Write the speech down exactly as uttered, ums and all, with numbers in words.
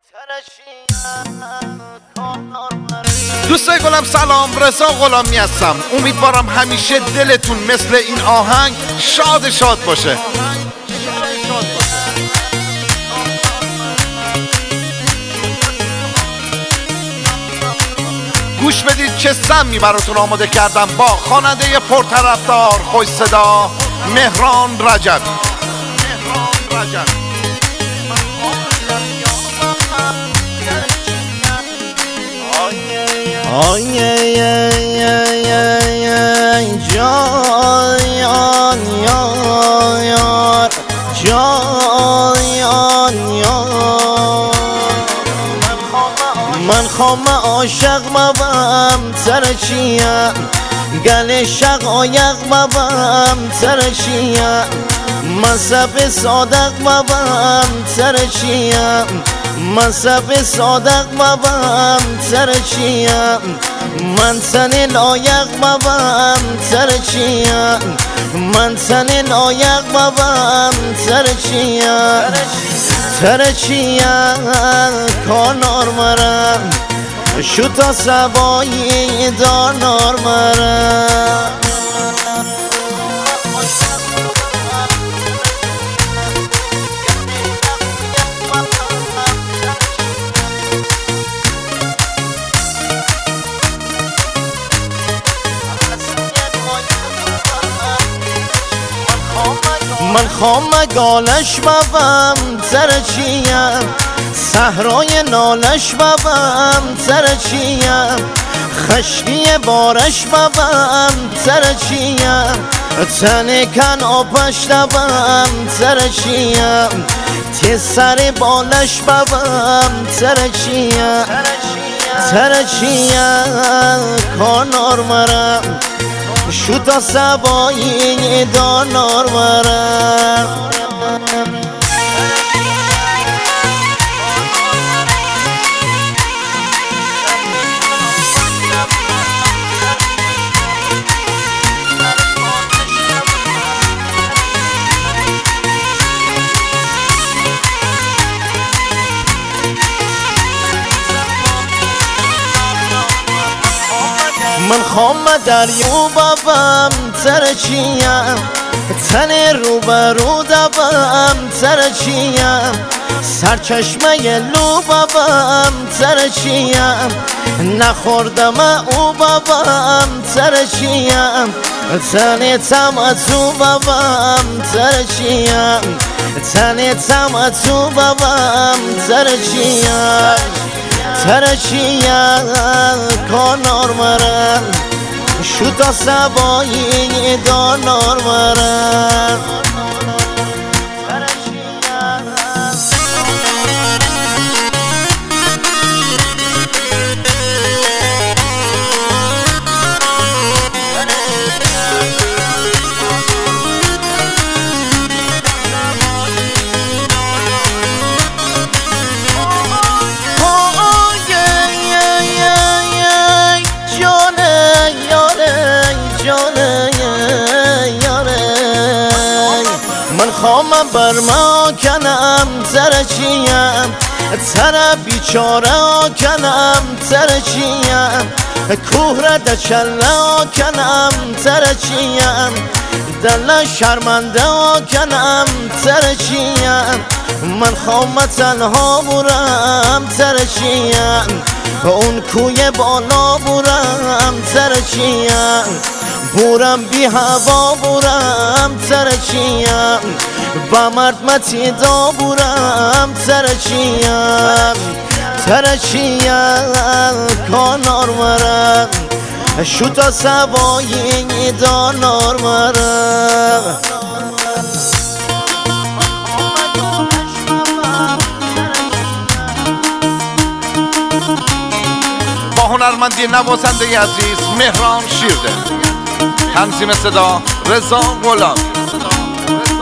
دوستای گلم سلام، رضا غلامی هستم. امیدوارم همیشه دلتون مثل این آهنگ شاد شاد باشه. گوش بدید چه سمی براتون آماده کردم با خواننده پرطرفدار خوش صدا مهران رجبی. مهران رجبی آی ای ای ای ای جان یار جان یار من خوام عاشق بابم ترچیم گل شقایق بابم ترچیم مذهب صادق بابم ترچیم مذهب صادق بابم ترچیم من تن لایق بابم ترچیم من تن لایق بابم ترچیم ترچیم کانار مرم شو تا سبایی دانار مرم من خوام گالش بابم ترچیم صحرای نالش بابم ترچیم خشکی بارش بابم ترچیم تن کن آبش دبم ترچیم تی سر بالش بابم ترچیم ترچیم کانار مرم شو تا سبایی دانار مرم من خوام دریو بابم ترچیم تن رو برو دبم ترچیم سرچشمه لو بابم ترچیم نخوردم او بابم ترچیم تن تمتو بابم ترچیم تن تمتو بابم ترچیم ترچیم کانار مرم شو تا سبایی دانار مرم من خوامم بر ما کنم ترچیم تر بیچاره کنم ترچیم کوه را دچلا کنم ترچیم دل شرمنده کنم ترچیم من خوام تنها برم ترچیم اون کوی بالا برم ترچیم بورم بی هوا بورم ترچیم با مرد متیدا بورم ترچیم ترچیم کانار مرم شو تا سبایی دانار مرم با هنرمندی نوازنده عزیز مهران شیرده، تنظیم صدا رضا غلامی.